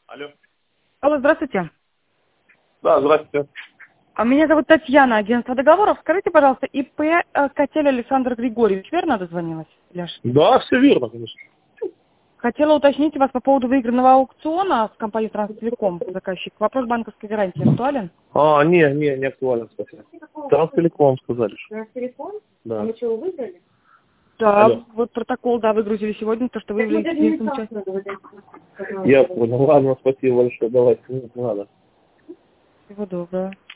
Алло. Алло, здравствуйте. Да, здравствуйте. Меня зовут Татьяна, агентство договоров. Скажите, пожалуйста, ИП Котель Александр Григорьевич, верно дозвонилась? Да, все верно, конечно. Хотела уточнить вас по поводу выигранного аукциона с компанией Транстелеком, заказчик. Вопрос банковской гарантии актуален? Не актуально, кстати. Транстелеком сказали. Транстелеком? Да. А мы что, выиграли? Да, Алло. вот протокол, да, выгрузили сегодня, то, что вы Так мы являетесь даже не единственным участником. участвовали. Я понял. Ладно, спасибо большое. Давайте, не надо. Всего доброго.